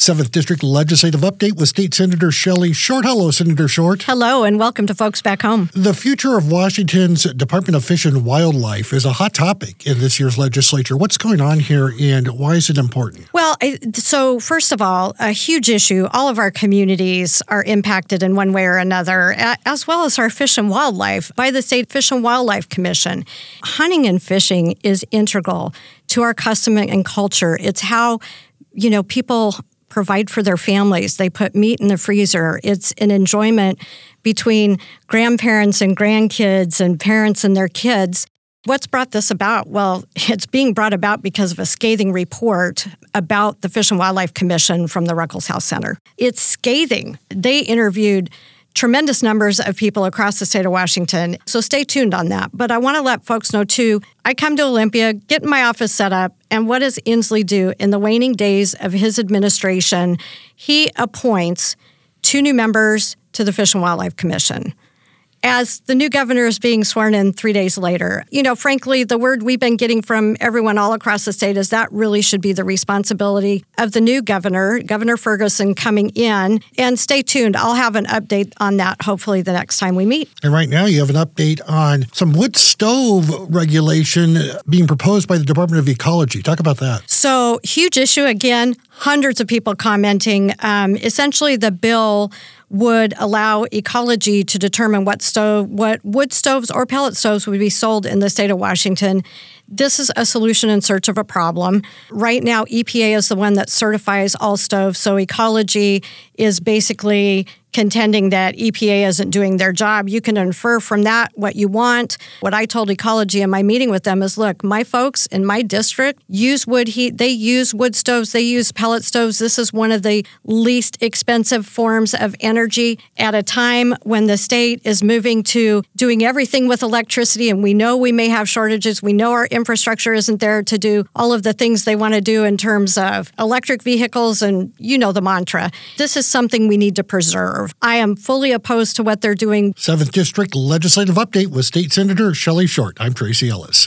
7th District Legislative Update with State Senator Shelley Short. Hello, Senator Short. Hello, and welcome to Folks Back Home. The future of Washington's Department of Fish and Wildlife is a hot topic in this year's legislature. What's going on here, and why is it important? Well, so first of all, a huge issue. All of our communities are impacted in one way or another, as well as our fish and wildlife by the State Fish and Wildlife Commission. Hunting and fishing is integral to our custom and culture. It's how people provide for their families. They put meat in the freezer. It's an enjoyment between grandparents and grandkids and parents and their kids. What's brought this about? Well, it's being brought about because of a scathing report about the Fish and Wildlife Commission from the Ruckels House Center. It's scathing. They interviewed tremendous numbers of people across the state of Washington, so stay tuned on that. But I want to let folks know, too, I come to Olympia, get my office set up, and what does Inslee do? In the waning days of his administration, he appoints 2 new members to the Fish and Wildlife Commission. As the new governor is being sworn in 3 days later, frankly, the word we've been getting from everyone all across the state is that really should be the responsibility of the new governor, Governor Ferguson, coming in. And stay tuned. I'll have an update on that hopefully the next time we meet. And right now you have an update on some wood stove regulation being proposed by the Department of Ecology. Talk about that. So, huge issue again, hundreds of people commenting. Essentially, the bill would allow ecology to determine what wood stoves or pellet stoves would be sold in the state of Washington. This is a solution in search of a problem. Right now, EPA is the one that certifies all stoves, so ecology is basically contending that EPA isn't doing their job. You can infer from that what you want. What I told ecology in my meeting with them is, look, my folks in my district use wood heat. They use wood stoves. They use pellet stoves. This is one of the least expensive forms of energy at a time when the state is moving to doing everything with electricity, and we know we may have shortages. We know our infrastructure isn't there to do all of the things they want to do in terms of electric vehicles, and the mantra. This is something we need to preserve. I am fully opposed to what they're doing. 7th District Legislative Update with State Senator Shelley Short. I'm Tracy Ellis.